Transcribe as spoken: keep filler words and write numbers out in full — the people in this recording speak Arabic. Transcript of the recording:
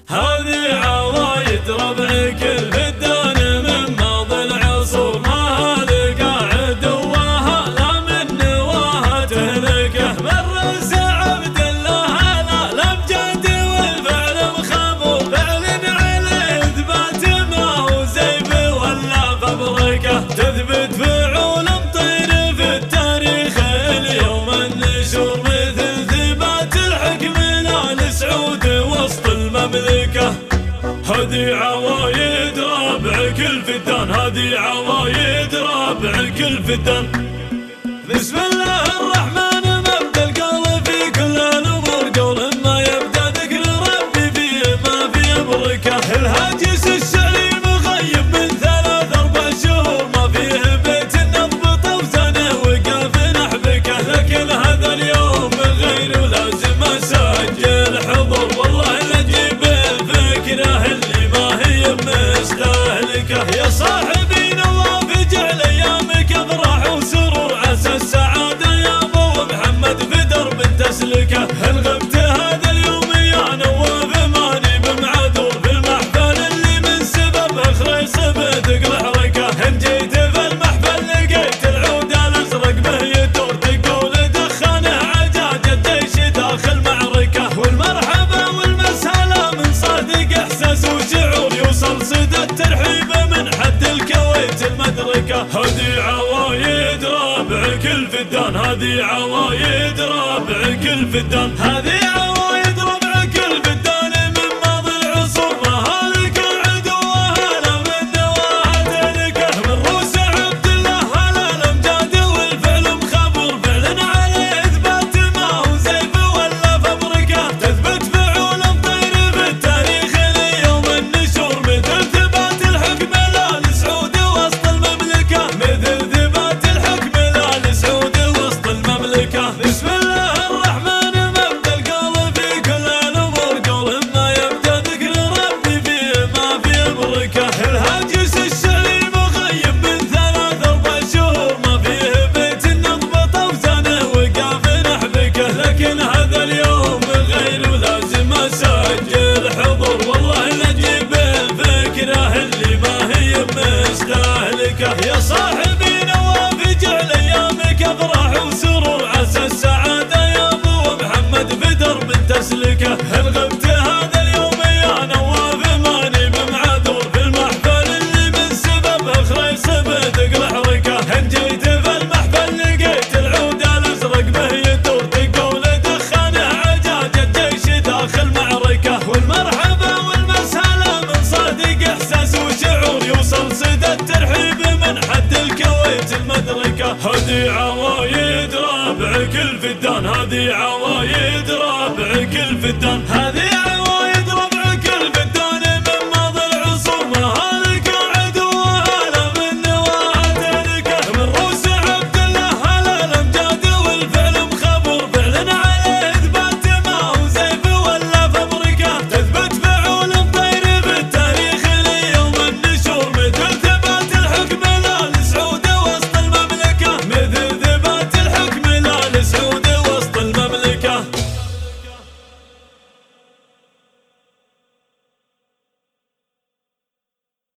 هذه عوايد ربعك الفدان من ماضي العصور، ما هذه قاعد وها لا من نواها تهلكه. مرس عبد الله لا الامجاد والفعل مخابر، فعل عليه اثبات ما هو زيف ولا فبركه. تثبت فعول مطير في التاريخ اليوم النشور، مثل ثبات الحكم لآل سعود وسط المملكة. هذه عوايد ربعك الفدان، هذه عوايد ربعك الفدان. بسم الله الرحمن مبدا القول في كل الامور، قول ما يبدا ذكر ربي فيه ما فيه بركه. الهاجس الشعري مغيب من ثلاث اربع شهور، ما فيه بيت نضبط وسنه وقاف نحبكه. لكن هذا اليوم غير لازم اسجل حضور، والله نجيب الفكره اللي ما هي مستهلكه. يا صاحبي نواف اجعل ايامك افراح وسرور، عسى السعاده يا ابو محمد في درب تسلكه. ان غبت هذا اليوم يا نواف ماني بمعذور، في المحفل اللي من سبب خريص بتقلع ركه. ان جيت في المحفل لقيت العود الازرق به يدور، تقول دخانه عجاج الجيش داخل معركه. والمرحبا والمسهلا من صادق احساس وشعور، يوصل صدى الترحيب من حد الكويت المدركه. هذه عوايد ربعك الفدان، هذه عوايد ربعك الفدان. هذه عوايد ربعك الفدان من ماضي العصور، ما هذه قاعد وهلا من نواها تهلكه. من روس عبد الله هلا الامجاد والفعل مخابر، فعل عليه اثبات ما هو زيف ولا فبركه. تثبت فعول مطير في التاريخ ليوم النشور، مثل ثبات الحكم لآل سعود وسط المملكه. مثل ثبات الحكم لآل سعود وسط المملكه. بسم الله الرحمن مبدا القول في كل الامور، قول ما يبدا ذكر ربي فيه ما فيه بركه. الهاجس الشعري مغيب من ثلاث اربع شهور، ما فيه بيت نضبط وسنه وقاف نحبكه. لكن هذا اليوم غير ولازم اسجل حضور، والله نجيب الفكره اللي ما هي مستهلكه. يا صاحبي نواف اجعل ايامك افراح وسرور، عسى السعاده يا ابو محمد في درب تسلكه. ان غبت هذا اليوم يا نواف ماني بمعذور، في المحفل اللي من سبب خريص بتقلع ركه. ان جيت في المحفل لقيت العود الازرق به يدور، تقول دخانه عجاج الجيش داخل معركه. والمرحبا والمسهلا من صادق احساس وشعور، يوصل صدى الترحيب من حد الكويت المدركه. هذه عوايد ربعك الفدان، هذه عوايد ربعك الفدان. هذه